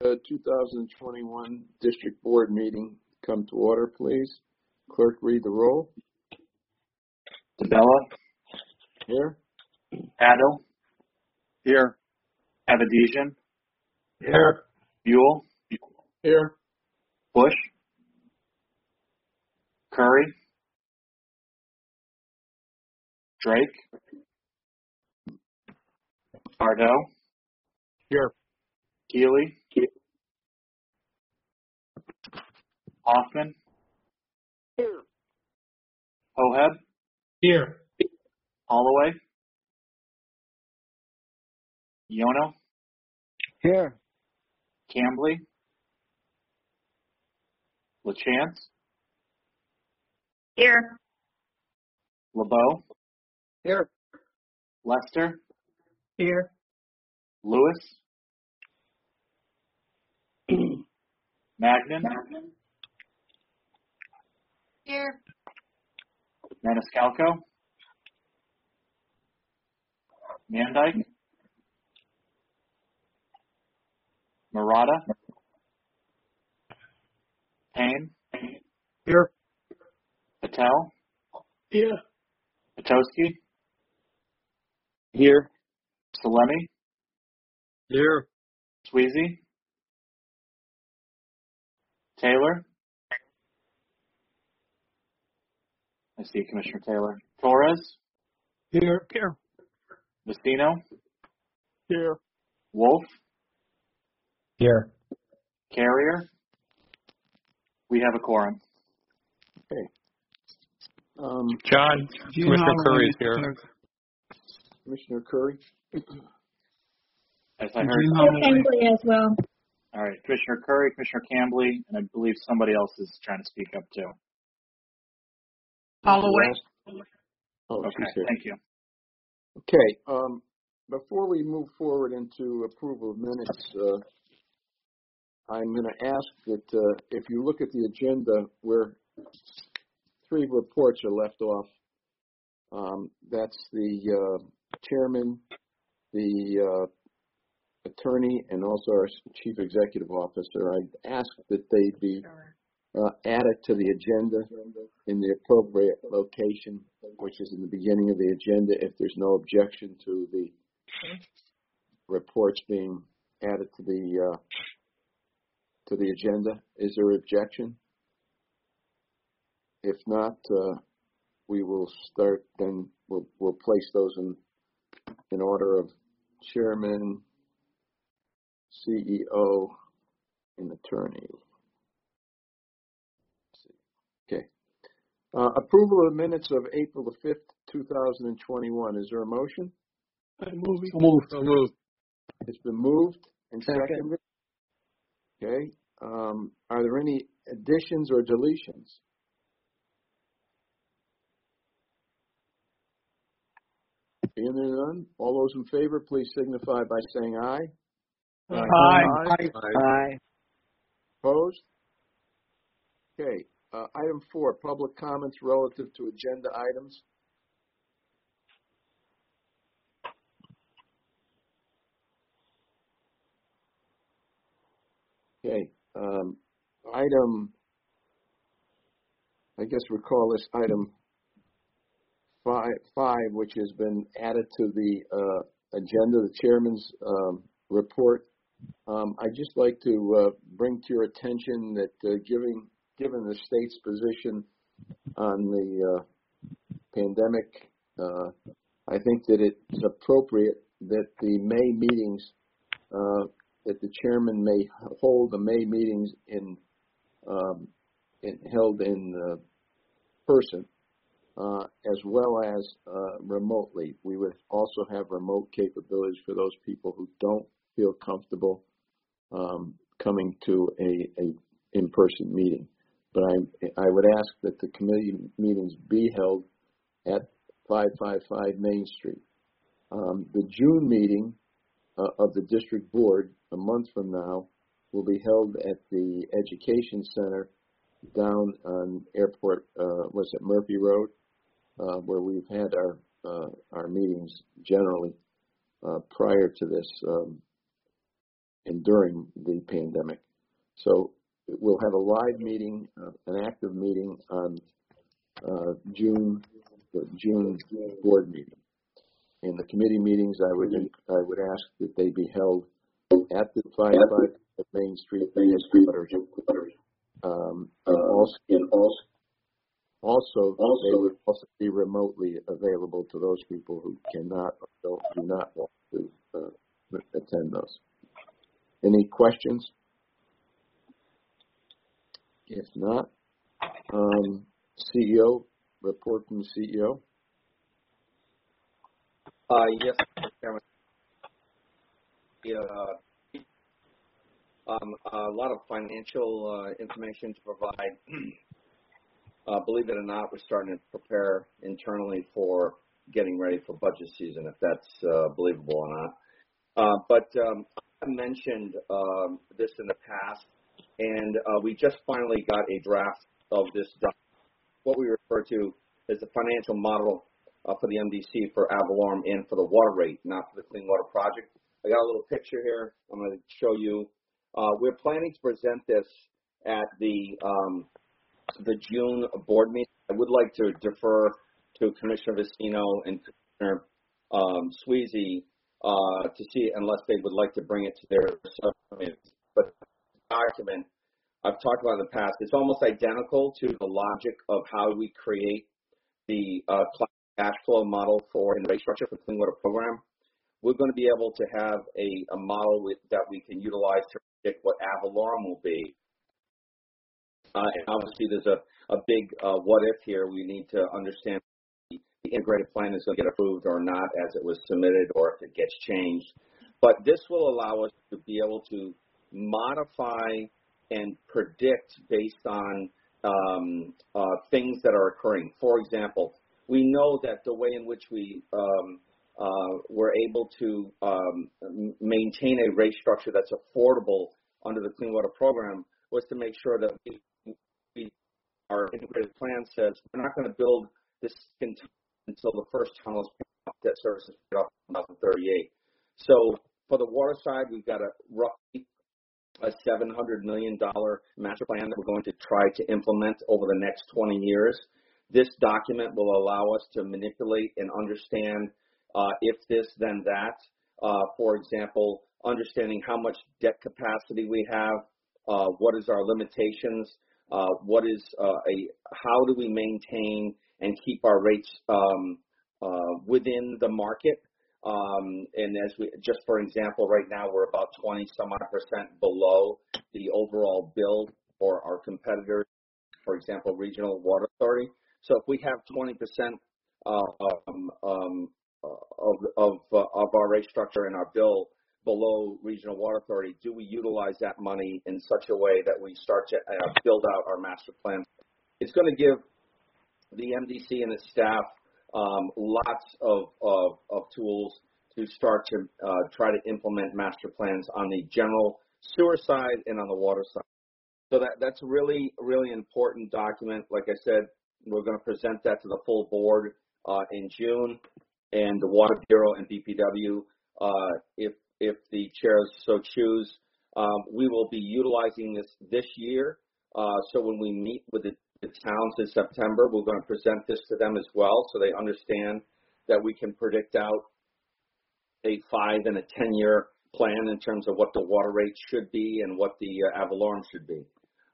2021 District Board meeting come to order, please. Clerk, read the roll. DeBella. Here. Addo. Here. Avedisian. Here. Buell. Here. Bush. Curry. Drake. Pardo. Here. Keeley. Hoffman. Here. Hoheb. Here. Holloway. Yono. Here. Cambly. LaChance. Here. LeBeau. Here. Lester. Here. Lewis. Magnan. Here. Maniscalco. Mandyke. Murata. Payne. Here. Patel. Here. Patowski. Here. Salemi. Here. Sweezy. Taylor. I see Commissioner Taylor. Torres. Here. Here. Vestino. Here. Wolf. Here. Carrier. We have a quorum. Okay. John, Commissioner Curry is here. Commissioner Curry. As I heard. Cambly as well. All right. Commissioner Curry, Commissioner Cambly, and I believe somebody else is trying to speak up too. Holloway. Oh, Okay. she's here. Thank you. Okay. Before we move forward into approval of minutes, I'm going to ask that if you look at the agenda where 3 reports are left off, that's the chairman, the attorney, and also our chief executive officer. I'd ask that they be added to the agenda in the appropriate location, which is in the beginning of the agenda, if there's no objection to the reports being added to the agenda. Is there objection? If not, we will start. Then we'll place those in order of chairman, CEO, and attorney. Okay. Approval of minutes of April the 5th, 2021. Is there a motion? Moved. It's been moved and seconded. Okay. Are there any additions or deletions? Being there none, all those in favor, please signify by saying aye. Aye. Opposed? Okay. Item 4, public comments relative to agenda items. Okay. I guess we call this item 5, which has been added to the agenda, the chairman's report. I'd just like to bring to your attention that given the state's position on the pandemic, I think that it's appropriate that the May meetings, that the chairman may hold the May meetings held in person, as well as remotely. We would also have remote capabilities for those people who don't feel comfortable coming to a in-person meeting. But I would ask that the committee meetings be held at 555 Main Street. The June meeting of the district board, a month from now, will be held at the Education Center down on Airport, Murphy Road, where we've had our meetings generally prior to this and during the pandemic. So we'll have a live meeting, an active meeting on the June board meeting. And the committee meetings, I would ask that they be held at the 555 Main Street headquarters. Also, they would also be remotely available to those people who cannot or do not want to attend those. Any questions? If not, CEO, report from the CEO. Yes, Mr. Chairman. A lot of financial information to provide. Believe it or not, we're starting to prepare internally for getting ready for budget season, if that's believable or not. But I mentioned this in the past, and we just finally got a draft of this document, what we refer to as the financial model for the MDC for Avalorem and for the water rate, not for the Clean Water Project. I got a little picture here I'm going to show you. We're planning to present this at the June board meeting. I would like to defer to Commissioner Vicino and Commissioner Sweezy to see, unless they would like to bring it to their subcommittees. But the document I've talked about in the past, it's almost identical to the logic of how we create the cash flow model for and rate structure for the Clean Water Program. We're going to be able to have a model that we can utilize to predict what Avalorem will be. And obviously, there's a big what if here. We need to understand if the integrated plan is going to get approved or not as it was submitted, or if it gets changed. But this will allow us to be able to modify and predict based on things that are occurring. For example, we know that the way in which we were able to maintain a rate structure that's affordable under the Clean Water Program was to make sure that our integrated plan says we're not going to build this until the first tunnel is paid off, debt service is paid off in 2038. So for the water side, we've got a roughly a $700 million master plan that we're going to try to implement over the next 20 years. This document will allow us to manipulate and understand if this, then that. For example, understanding how much debt capacity we have, what is our limitations, what is how do we maintain and keep our rates within the market. And as we, just for example, right now we're about 20% below the overall bill for our competitors, for example, Regional Water Authority. So if we have 20% of our rate structure and our bill below Regional Water Authority, do we utilize that money in such a way that we start to build out our master plan? It's going to give the MDC and its staff lots of tools to start to try to implement master plans on the general sewer side and on the water side. So that's really, really important document. Like I said, we're going to present that to the full board in June, and the Water Bureau and BPW, if the chairs so choose. We will be utilizing this year. So when we meet with the towns in September, we're going to present this to them as well, so they understand that we can predict out a 5 and a 10-year plan in terms of what the water rate should be and what the Avalorem should be.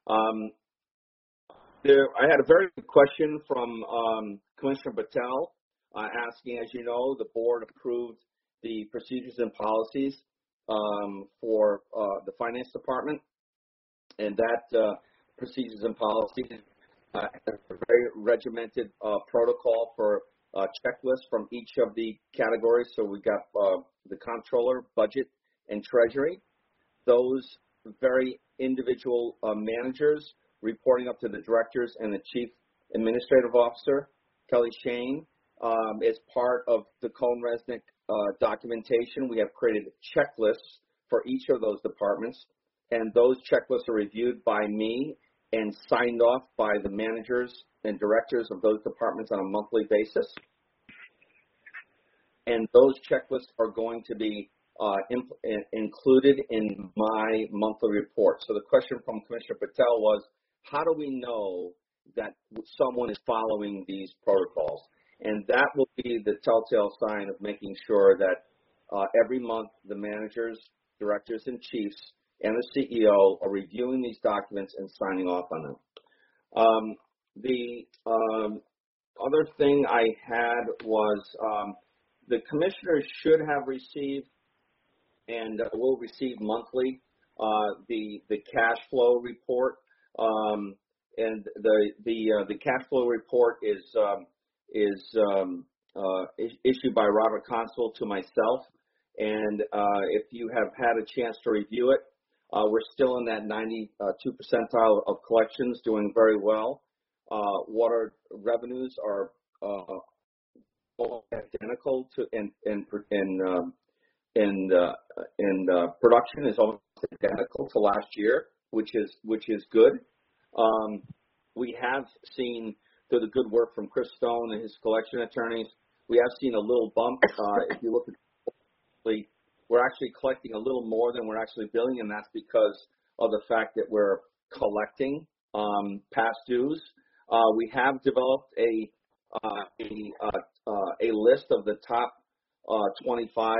I had a very good question from Commissioner Patel asking, as you know, the board approved the procedures and policies for the finance department, and that procedures and policies has a very regimented protocol for checklists from each of the categories. So we got the comptroller, budget, and treasury. Those very individual managers reporting up to the directors and the chief administrative officer, Kelly Shane. As part of the Cohn-Resnick documentation, we have created checklists for each of those departments, and those checklists are reviewed by me and signed off by the managers and directors of those departments on a monthly basis. And those checklists are going to be included in my monthly report. So the question from Commissioner Patel was, how do we know that someone is following these protocols? And that will be the telltale sign of making sure that every month the managers, directors, and chiefs and the CEO are reviewing these documents and signing off on them. The other thing I had was the commissioners should have received and will receive monthly the cash flow report. And the cash flow report is issued by Robert Consul to myself. And if you have had a chance to review it, we're still in that 92 percentile of collections, doing very well. Water revenues are identical to in production is almost identical to last year, which is good. We have seen, through the good work from Chris Stone and his collection attorneys, we have seen a little bump. If you look at we're actually collecting a little more than we're actually billing, and that's because of the fact that we're collecting past dues. We have developed a list of the top 25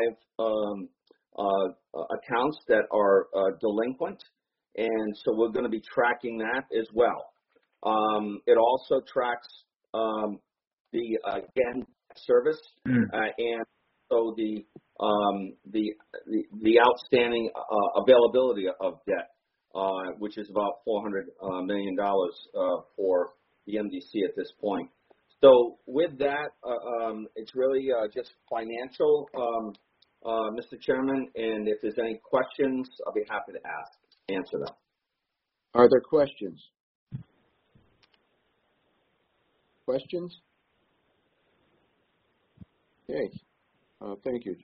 accounts that are delinquent, and so we're going to be tracking that as well. It also tracks the service and so the outstanding availability of debt, which is about $400 million for the MDC at this point. So with that, it's really just financial, Mr. Chairman, and if there's any questions, I'll be happy to answer them. Are there questions? Questions? Okay. Thank you.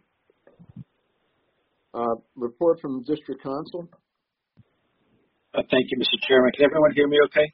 Report from District Council. Thank you, Mr. Chairman. Can everyone hear me okay?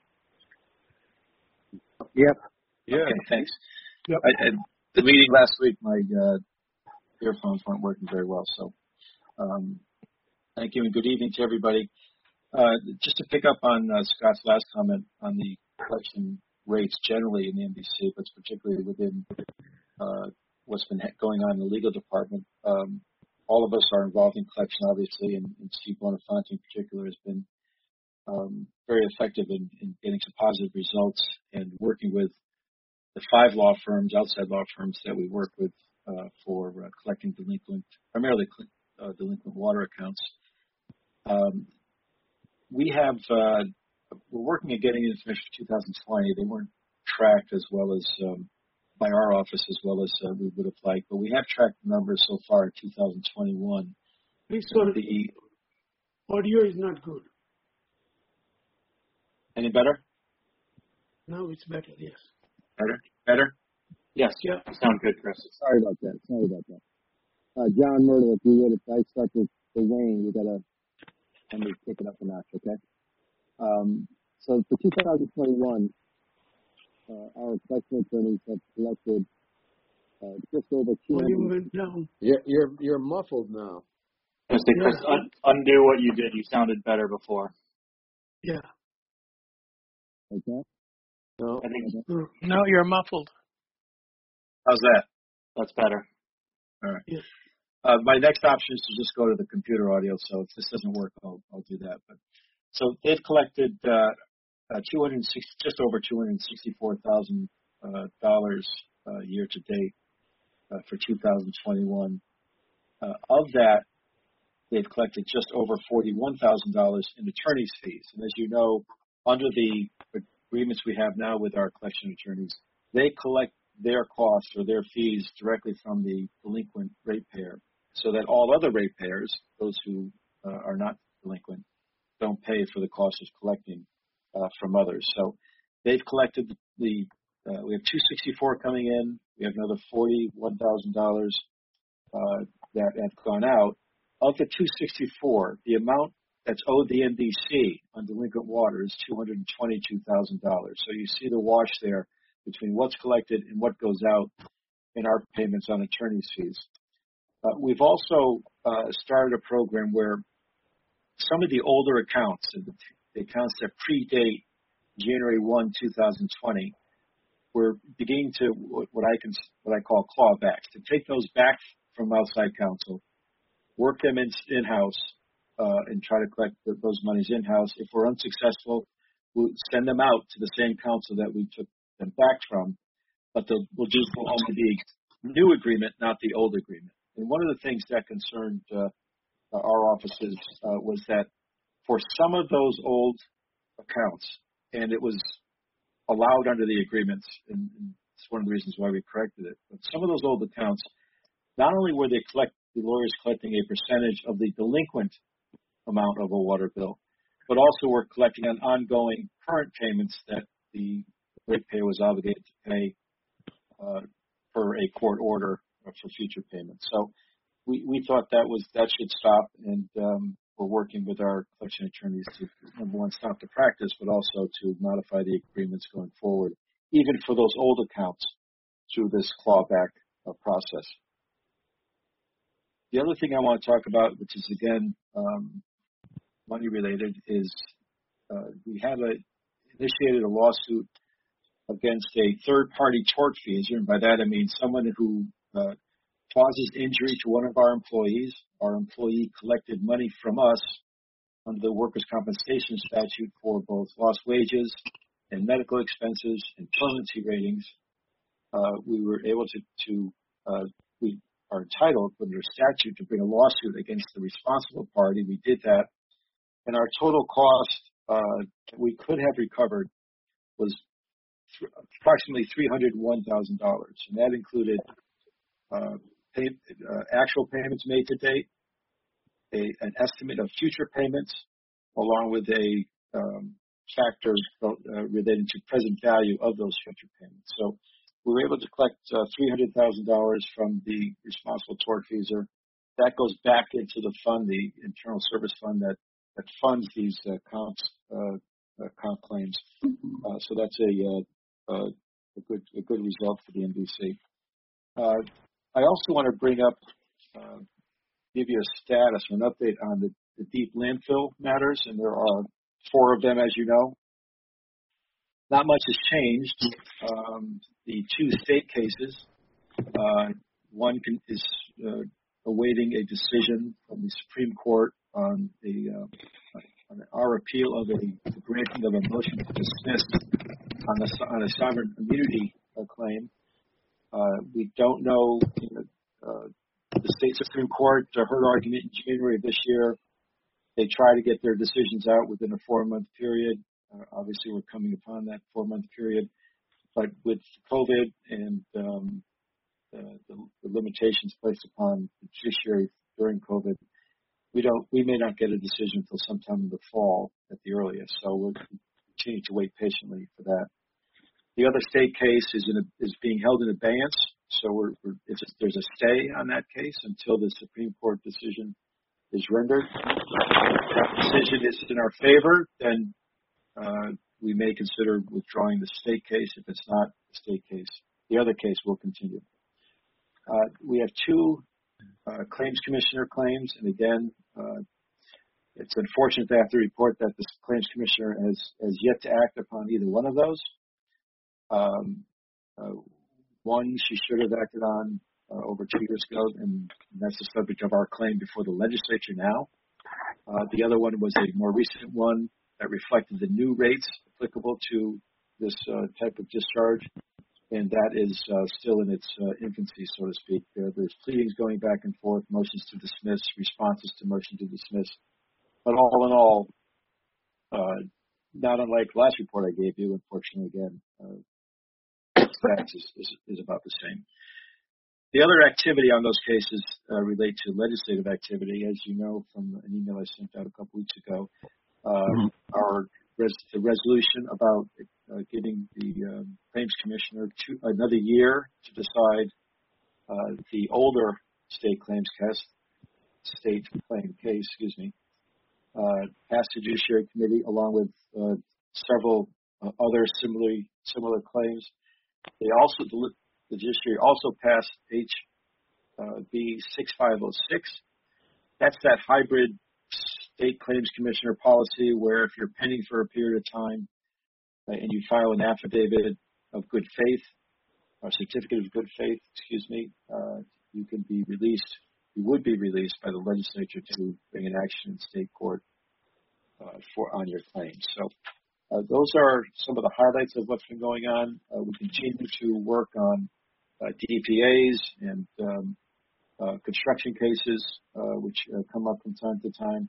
Yep. Yeah. Okay, thanks. Yep. The meeting last week, my earphones weren't working very well, so thank you and good evening to everybody. Just to pick up on Scott's last comment on the collection rates generally in the MDC, but particularly within what's been going on in the legal department. All of us are involved in collection, obviously, and Steve Bonafonte in particular has been very effective in getting some positive results and working with the 5 law firms, outside law firms that we work with for collecting primarily delinquent water accounts. We're working at getting information for 2020. They weren't tracked as well as by our office as well as we would have liked, but we have tracked the numbers so far in 2021. Please, sorry, the audio is not good. Any better? Now it's better, yes. Better? Yes. Yeah. You sound good, Chris. Sorry about that. John Myrtle, if you would, if I start with Wayne, you gotta let me pick it up a notch, okay? So for 2021, our collection attorneys have collected just over 200. Volume went down. You're muffled now. I was saying, Chris, undo what you did. You sounded better before. Yeah. Okay. No. I think No, you're muffled. How's that? that's better. All right. Yes. My next option is to just go to the computer audio. So if this doesn't work, I'll do that. But so they've collected just over $264,000 year to date for 2021. Of that, they've collected just over $41,000 in attorney's fees. And as you know, under the agreements we have now with our collection attorneys, they collect their costs or their fees directly from the delinquent ratepayer, so that all other ratepayers, those who are not delinquent, don't pay for the cost of collecting from others. So they've collected we have 264 coming in. We have another $41,000 that have gone out. Of the 264, the amount that's owed the MDC on delinquent water is $222,000. So you see the wash there between what's collected and what goes out in our payments on attorney's fees. We've also started a program where some of the older accounts, the accounts that predate January 1, 2020, we're beginning to what I call clawbacks, to take those back from outside counsel, work them in-house, and try to collect those monies in-house. If we're unsuccessful, we'll send them out to the same counsel that we took them back from, but we'll only be a new agreement, not the old agreement. And one of the things that concerned our offices was that for some of those old accounts, and it was allowed under the agreements, and it's one of the reasons why we corrected it, but some of those old accounts, not only were the lawyers collecting a percentage of the delinquent amount of a water bill, but also were collecting on ongoing current payments that the ratepayer was obligated to pay per a court order for future payments. So we thought that should stop, and we're working with our collection attorneys to, number one, stop the practice, but also to modify the agreements going forward, even for those old accounts through this clawback process. The other thing I want to talk about, which is again money related, is we have initiated a lawsuit against a third-party tortfeasor, and by that I mean someone who causes injury to one of our employees. Our employee collected money from us under the workers' compensation statute for both lost wages and medical expenses and permanency ratings. We were able we are entitled under statute to bring a lawsuit against the responsible party. We did that, and our total cost that we could have recovered was approximately $301,000, and that included actual payments made to date, an estimate of future payments, along with a factor related to present value of those future payments. So we were able to collect $300,000 from the responsible tortfeasor. That goes back into the fund, the internal service fund that funds these comp claims. So that's a good result for the NBC. I also want to bring up, give you a status or an update on the deep landfill matters, and there are 4 of them, as you know. Not much has changed. The 2 state cases, one is awaiting a decision from the Supreme Court on our appeal of the granting of a motion to dismiss on a sovereign immunity claim. We don't know. The state Supreme Court heard argument in January of this year. They try to get their decisions out within a 4-month period. Obviously, we're coming upon that 4-month period. But with COVID and the limitations placed upon the judiciary during COVID, we may not get a decision until sometime in the fall at the earliest. So we'll continue to wait patiently for that. The other state case is being held in abeyance. So there's a stay on that case until the Supreme Court decision is rendered. If that decision is in our favor, then we may consider withdrawing the state case. If it's not the state case, the other case will continue. We have 2 claims commissioner claims, and again, it's unfortunate to have to report that the claims commissioner has yet to act upon either one of those. One she should have acted on over 2 years ago, and that's the subject of our claim before the legislature now. The other one was a more recent one that reflected the new rates applicable to this type of discharge, and that is still in its infancy, so to speak. There's pleadings going back and forth, motions to dismiss, responses to motion to dismiss. But all in all, not unlike the last report I gave you, unfortunately, again, stats is about the same. The other activity on those cases relate to legislative activity. As you know from an email I sent out a couple weeks ago, the resolution about giving the claims commissioner another year to decide the older state claim case, passed the Judiciary Committee along with several other similar claims. The Judiciary also passed B6506. That's that hybrid state claims commissioner policy where if you're pending for a period of time and you file an affidavit of good faith, or certificate of good faith, you can be released. You would be released by the legislature to bring an action in state court on your claims. So those are some of the highlights of what's been going on. We continue to work on DPAs and construction cases, which come up from time to time.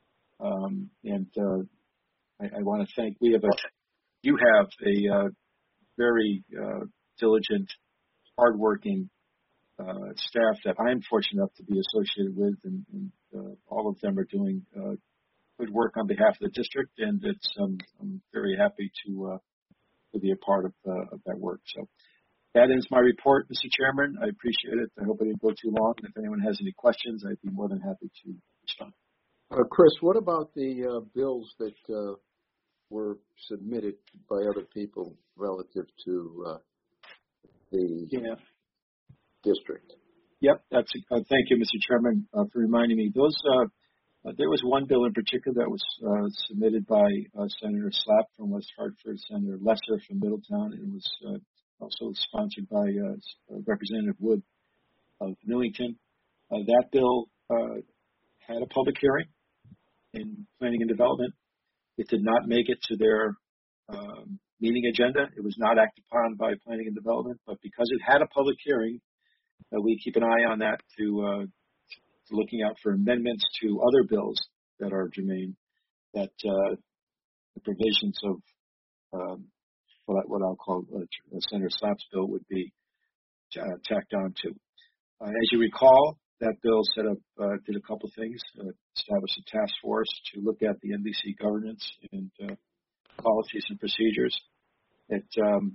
I want to thank. You have a very diligent, hardworking staff that I'm fortunate enough to be associated with, and all of them are doing good work on behalf of the district, and I'm very happy to be a part of that work. So that ends my report, Mr. Chairman. I appreciate it. I hope I didn't go too long. If anyone has any questions, I'd be more than happy to respond. Chris, what about the bills that were submitted by other people relative to the district? Yep, thank you, Mr. Chairman, for reminding me. There was one bill in particular that was submitted by Senator Slapp from West Hartford, Senator Lesser from Middletown, and it was also sponsored by Representative Wood of Newington. That bill had a public hearing in Planning and Development. It did not make it to their meeting agenda. It was not acted upon by Planning and Development, but because it had a public hearing, we keep an eye on that to looking out for amendments to other bills that are germane, that the provisions of what I'll call Senator Slapp's bill would be tacked on to. As you recall, that bill did a couple things, established a task force to look at the NBC governance and policies and procedures. It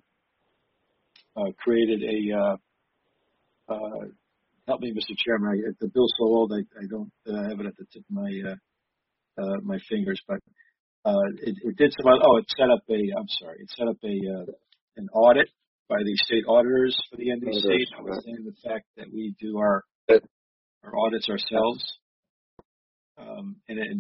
created help me, Mr. Chairman. The bill's so old, I don't have it at the tip of my fingers, but it did some. It set up an audit by the state auditors for the NBC, notwithstanding the fact that we do our audits ourselves. And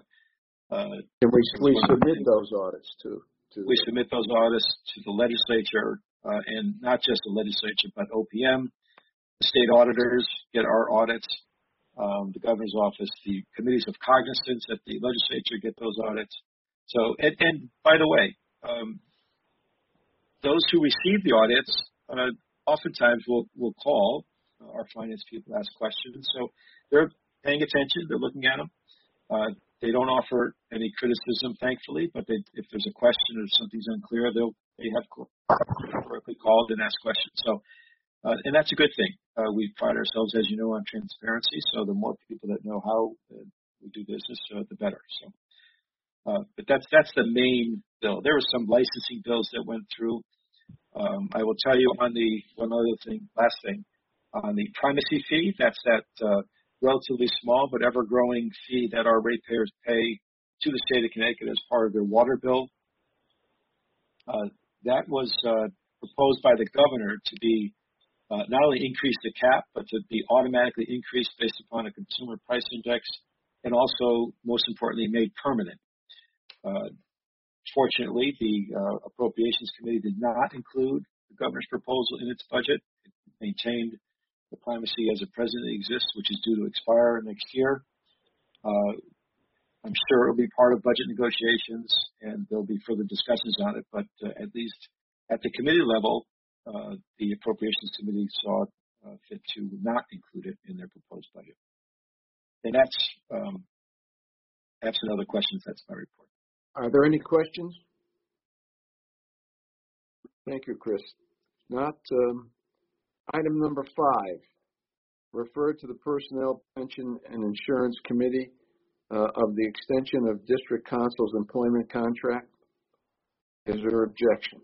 we submit those audits to. We submit those audits to the legislature, and not just the legislature, but OPM. The state auditors get our audits. The governor's office, the committees of cognizance at the legislature get those audits. So, and by the way, those who receive the audits oftentimes will call our finance people, ask questions. So they're paying attention. They're looking at them. They don't offer any criticism, thankfully, but if there's a question or something's unclear, they have correctly called and asked questions. So, and that's a good thing. We pride ourselves, as you know, on transparency. So the more people that know how we do business, the better. So, but that's the main bill. There were some licensing bills that went through. I will tell you on the last thing, on the primacy fee. That's that relatively small but ever-growing fee that our ratepayers pay to the state of Connecticut as part of their water bill. That was proposed by the governor to be not only increase the cap, but to be automatically increased based upon a consumer price index, and also, most importantly, made permanent. Fortunately, the Appropriations Committee did not include the governor's proposal in its budget. It maintained the primacy as it presently exists, which is due to expire next year. I'm sure it will be part of budget negotiations, and there'll be further discussions on it, but at least at the committee level, the Appropriations Committee saw fit to not include it in their proposed budget. And that's another question. That's my report. Are there any questions? Thank you, Chris. Not item number 5. Refer to the Personnel, Pension, and Insurance Committee of the extension of District Counsel's employment contract. Is there objection?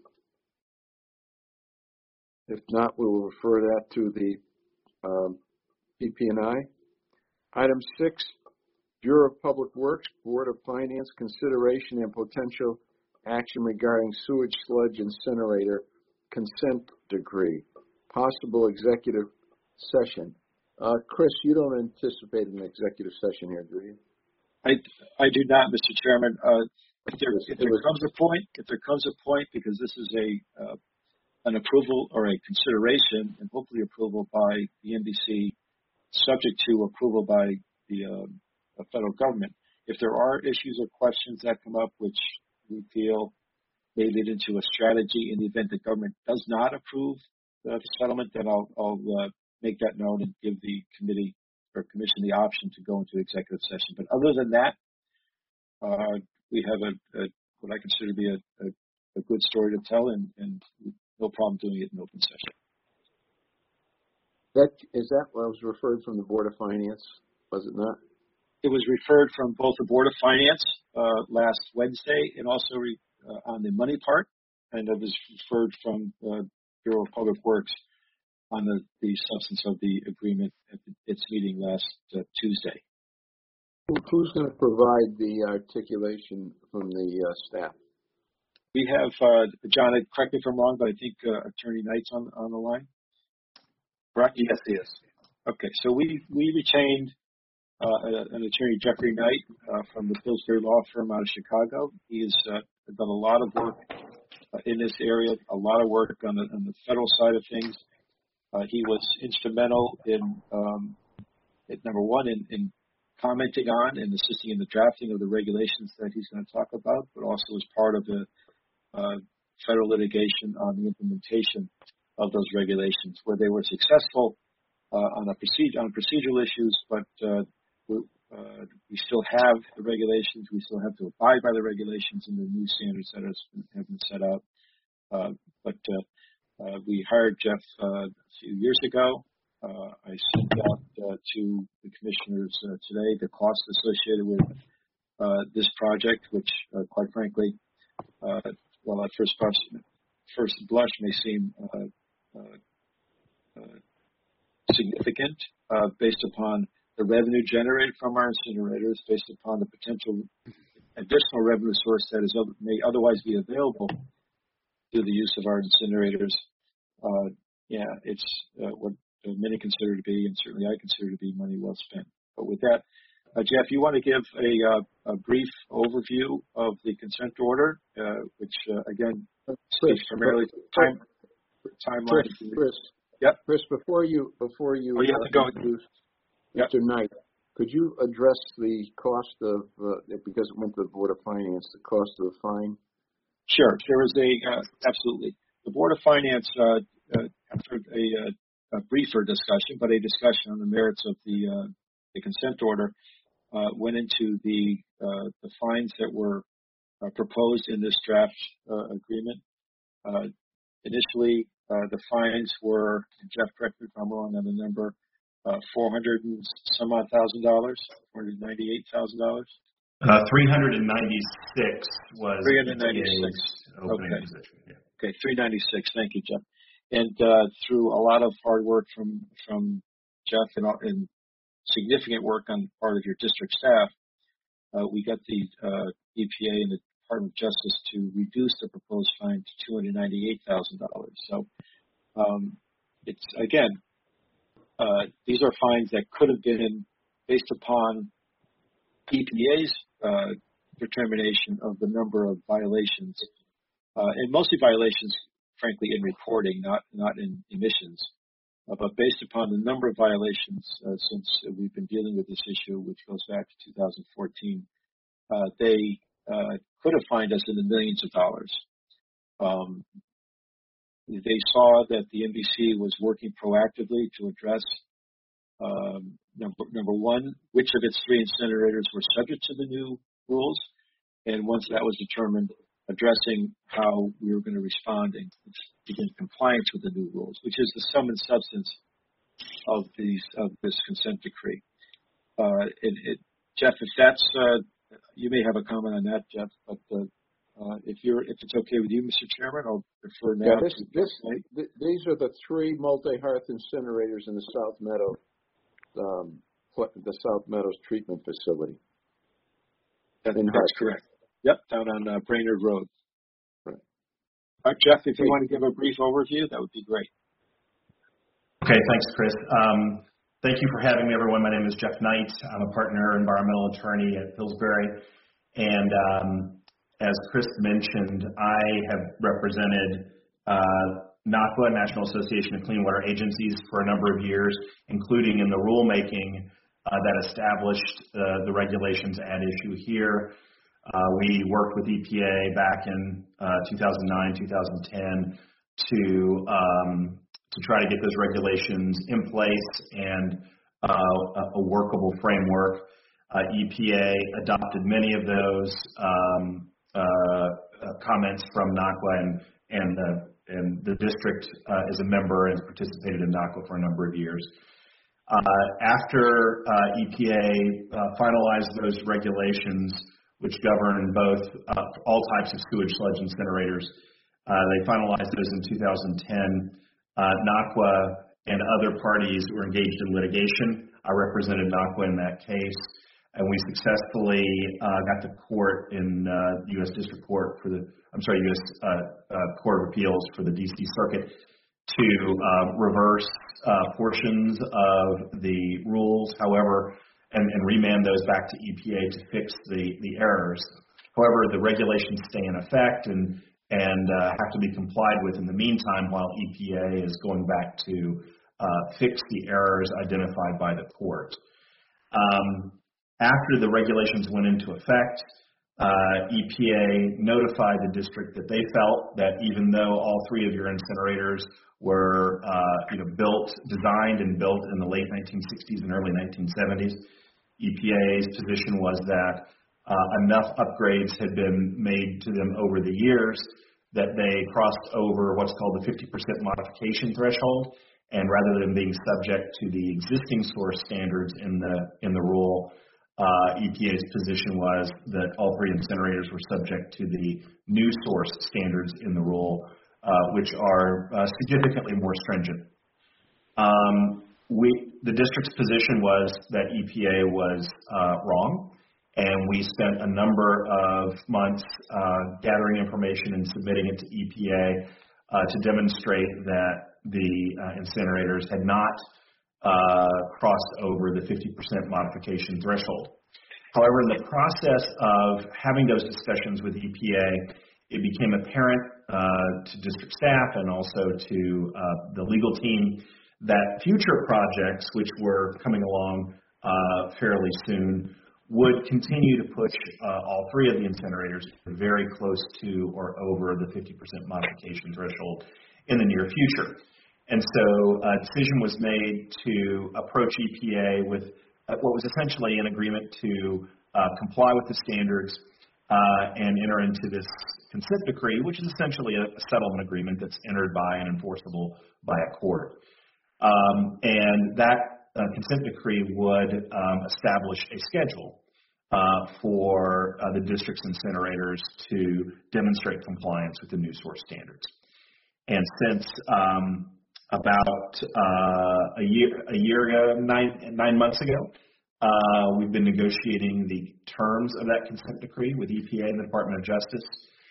If not, we will refer that to the PP&I. Item 6, Bureau of Public Works, Board of Finance, consideration and potential action regarding sewage sludge incinerator consent decree, possible executive session. Chris, you don't anticipate an executive session here, do you? I do not, Mr. Chairman. If there comes a point, because this is an approval or a consideration and hopefully approval by the NBC, subject to approval by the federal government. If there are issues or questions that come up which we feel may lead into a strategy in the event the government does not approve the settlement, then I'll make that known and give the committee or commission the option to go into executive session. But other than that, we have what I consider to be a good story to tell, and no problem doing it in open session. Is that what was referred from the Board of Finance? Was it not? It was referred from both the Board of Finance last Wednesday and also on the money part, and it was referred from Bureau of Public Works on the substance of the agreement at its meeting last Tuesday. Who's going to provide the articulation from the staff? We have, John, correct me if I'm wrong, but I think Attorney Knight's on the line. Correct? Yes, he is. Okay, so we retained an attorney, Jeffrey Knight, from the Pillsbury Law Firm out of Chicago. He has done a lot of work in this area, a lot of work on the federal side of things. He was instrumental in number one, in commenting on and assisting in the drafting of the regulations that he's going to talk about, but also as part of the federal litigation on the implementation of those regulations, where they were successful on procedural issues, but we still have the regulations. We still have to abide by the regulations and the new standards that have been set out. But we hired Jeff a few years ago. I sent out to the commissioners today the costs associated with this project, which, quite frankly, while at first blush may seem significant, based upon the revenue generated from our incinerators, based upon the potential additional revenue source that may otherwise be available through the use of our incinerators. It's what many consider to be, and certainly I consider to be, money well spent. But with that, Jeff, you want to give a brief overview of the consent order, which again speaks primarily to timeline. Chris, yep. Chris, before you have to go. Mr. Knight, could you address the cost of because it went to the Board of Finance, the cost of the fine? Sure, there is absolutely. The Board of Finance, after a briefer discussion, but a discussion on the merits of the consent order, went into the fines that were proposed in this draft agreement. Initially, the fines were, Jeff, correct me if I'm wrong on the number, $400 and some odd $1,000, $498,000. 396 was 396. opening Okay. position. Yeah. Okay, 396. Thank you, Jeff. And through a lot of hard work from Jeff and significant work on part of your district staff, we got the EPA and the Department of Justice to reduce the proposed fine to $298,000. So it's, again, these are fines that could have been based upon EPA's determination of the number of violations, and mostly violations, frankly, in reporting, not in emissions. But based upon the number of violations since we've been dealing with this issue, which goes back to 2014, they could have fined us in the millions of dollars. They saw that the NBC was working proactively to address, number one, which of its 3 incinerators were subject to the new rules, and once that was determined, addressing how we were going to respond and begin compliance with the new rules, which is the sum and substance of this consent decree. Jeff, if that's you may have a comment on that, Jeff, but if it's okay with you, Mr. Chairman, I'll defer now. Yeah, these are the 3 multi-hearth incinerators in the South Meadows treatment facility. That's correct. Yep, down on Brainerd Road. Right. All right, Jeff, if you want to give a brief overview, that would be great. Okay, thanks, Chris. Thank you for having me, everyone. My name is Jeff Knight. I'm a partner environmental attorney at Pillsbury. And as Chris mentioned, I have represented NACWA, National Association of Clean Water Agencies, for a number of years, including in the rulemaking that established the regulations at issue here. We worked with EPA back in 2009, 2010 to try to get those regulations in place and a workable framework. EPA adopted many of those comments from NACWA, and the district is a member and has participated in NACWA for a number of years. After EPA finalized those regulations, which govern both all types of sewage sludge incinerators, they finalized those in 2010. NACWA and other parties were engaged in litigation. I represented NACWA in that case, and we successfully got to court in U.S. District Court U.S. Court of Appeals for the D.C. Circuit to reverse portions of the rules, however, and remand those back to EPA to fix the errors. However, the regulations stay in effect and have to be complied with in the meantime while EPA is going back to fix the errors identified by the court. After the regulations went into effect, EPA notified the district that they felt that even though all three of your incinerators were designed and built in the late 1960s and early 1970s, EPA's position was that enough upgrades had been made to them over the years that they crossed over what's called the 50% modification threshold, and rather than being subject to the existing source standards in the rule, EPA's position was that all three incinerators were subject to the new source standards in the rule, which are significantly more stringent. The district's position was that EPA was wrong, and we spent a number of months gathering information and submitting it to EPA to demonstrate that the incinerators had not crossed over the 50% modification threshold. However, in the process of having those discussions with EPA, it became apparent to district staff and also to the legal team that future projects, which were coming along fairly soon, would continue to push all three of the incinerators very close to or over the 50% modification threshold in the near future. And so a decision was made to approach EPA with what was essentially an agreement to comply with the standards and enter into this consent decree, which is essentially a settlement agreement that's entered by and enforceable by a court. And that consent decree would establish a schedule for the district's incinerators to demonstrate compliance with the new source standards. And since about a year ago, 9 months ago, we've been negotiating the terms of that consent decree with EPA and the Department of Justice,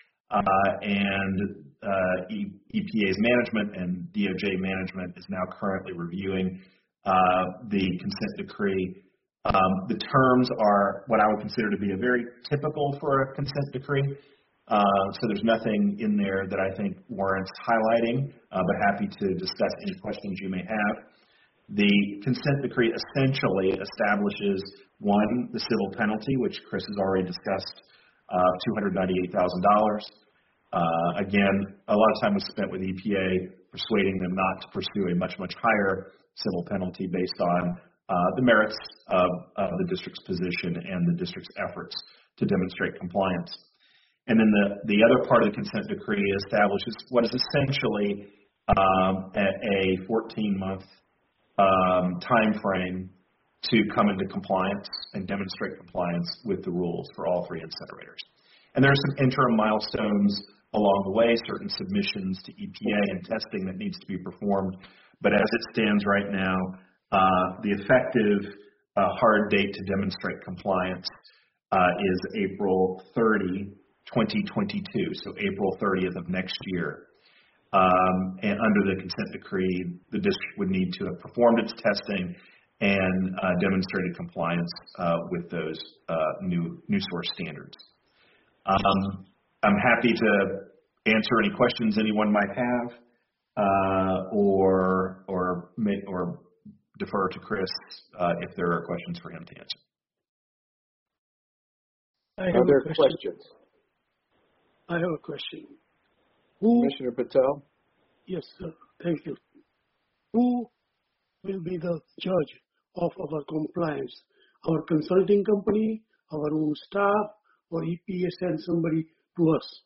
and EPA's management and DOJ management is now currently reviewing the consent decree. The terms are what I would consider to be a very typical for a consent decree. So there's nothing in there that I think warrants highlighting, but happy to discuss any questions you may have. The consent decree essentially establishes, one, the civil penalty, which Chris has already discussed, $298,000. Again, a lot of time was spent with EPA persuading them not to pursue a much, much higher civil penalty based on the merits of the district's position and the district's efforts to demonstrate compliance. And then the other part of the consent decree establishes what is essentially a 14-month time frame to come into compliance and demonstrate compliance with the rules for all three incinerators. And there are some interim milestones along the way, certain submissions to EPA and testing that needs to be performed. But as it stands right now, the effective hard date to demonstrate compliance is April 30, 2022, so April 30th of next year. And under the consent decree, the district would need to have performed its testing and demonstrated compliance with those new source standards. I'm happy to answer any questions anyone might have, or defer to Chris if there are questions for him to answer. Are there questions? I have a question. Commissioner Patel? Yes, sir. Thank you. Who will be the judge of our compliance? Our consulting company, our own staff, or EPA send somebody to us?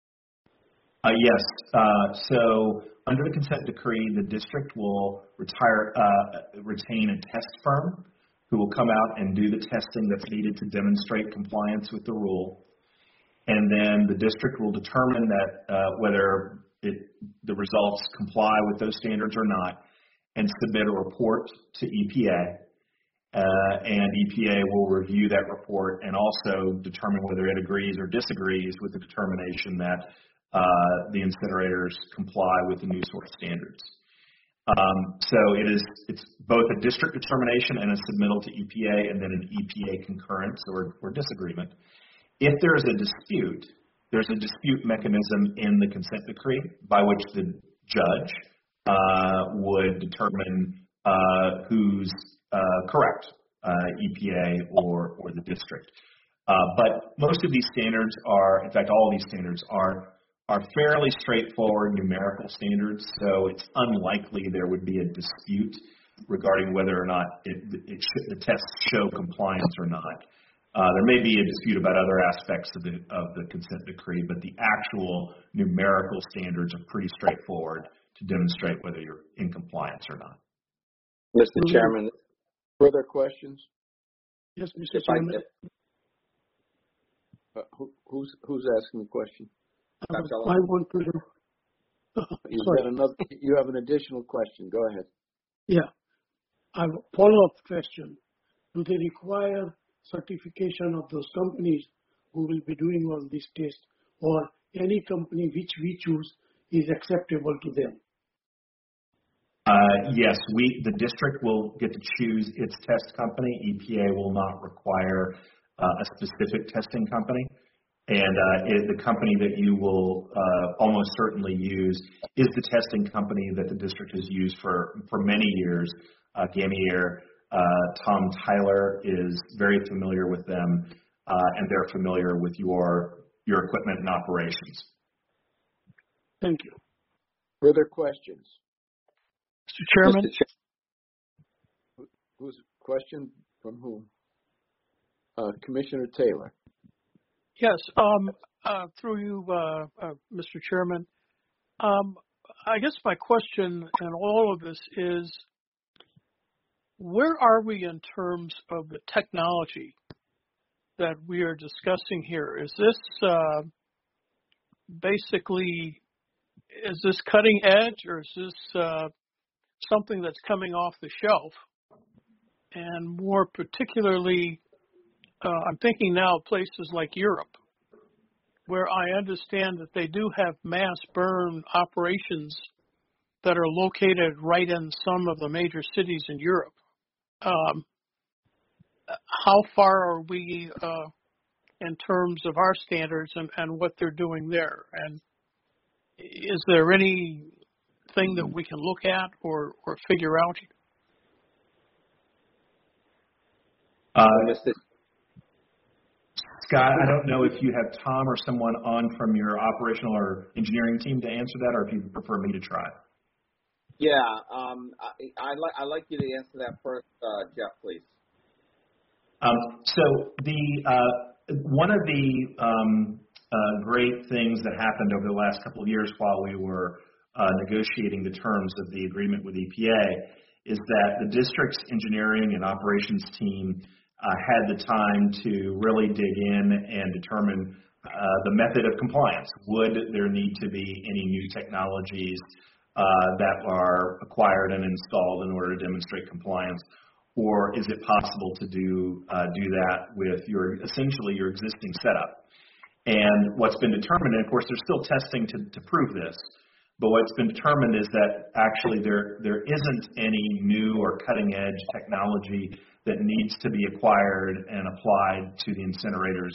Yes. So under the consent decree, the district will retain a test firm who will come out and do the testing that's needed to demonstrate compliance with the rule. And then the district will determine that whether the results comply with those standards or not, and submit a report to EPA. And EPA will review that report and also determine whether it agrees or disagrees with the determination that the incinerators comply with the new source standards. So it's both a district determination and a submittal to EPA, and then an EPA concurrence or disagreement. If there is a dispute, there's a dispute mechanism in the consent decree by which the judge would determine who's correct, EPA or the district. But most of these standards are, in fact, all of these standards are fairly straightforward numerical standards, so it's unlikely there would be a dispute regarding whether or not the tests show compliance or not. There may be a dispute about other aspects of the consent decree, but the actual numerical standards are pretty straightforward to demonstrate whether you're in compliance or not. Mr. Chairman, further questions? Yes, Mr. Chairman. Who's asking the question? I want to. You have an additional question. Go ahead. Yeah. I have a follow-up question. Do they require certification of those companies who will be doing all these tests, or any company which we choose is acceptable to them? Yes, the district will get to choose its test company. EPA will not require a specific testing company. And the company that you will almost certainly use is the testing company that the district has used for many years, Gamier. Tom Tyler is very familiar with them, and they're familiar with your equipment and operations. Thank you. Further questions? Mr. Chairman? Who's question from whom? Commissioner Taylor. Yes, through you, Mr. Chairman. I guess my question in all of this is, where are we in terms of the technology that we are discussing here? Is this is this cutting edge, or is this something that's coming off the shelf? And more particularly, I'm thinking now of places like Europe, where I understand that they do have mass burn operations that are located right in some of the major cities in Europe. How far are we in terms of our standards and what they're doing there? And is there anything that we can look at or figure out? Scott, I don't know if you have Tom or someone on from your operational or engineering team to answer that, or if you prefer me to try. Yeah, I'd like you to answer that first, Jeff, please. So one of the great things that happened over the last couple of years while we were negotiating the terms of the agreement with EPA is that the district's engineering and operations team had the time to really dig in and determine the method of compliance. Would there need to be any new technologies that are acquired and installed in order to demonstrate compliance, or is it possible to do that with essentially your existing setup? And what's been determined, and of course there's still testing to prove this, But what's been determined is that actually there isn't any new or cutting edge technology that needs to be acquired and applied to the incinerators